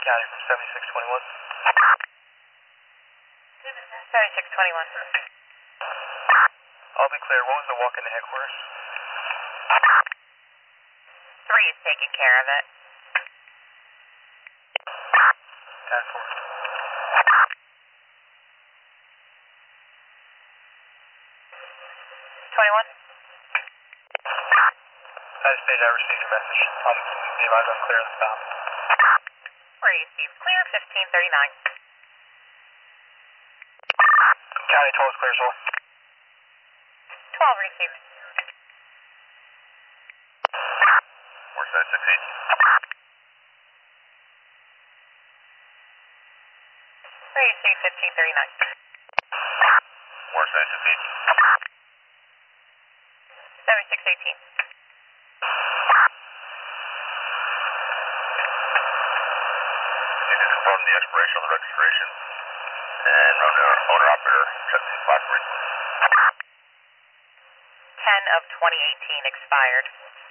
County from 7621. 7621. I'll be clear. What was the walk into headquarters? 3 is taking care of it. 10-4. State, I received your message. Be advised I'm clear of the stop. Received. Clear 1539. County 12 is clear as well. 12 received. Waterside 618. Received 1539. Waterside 618. 7618. You can confirm the expiration on the registration and owner-operator check the platform. 10 of 2018 expired.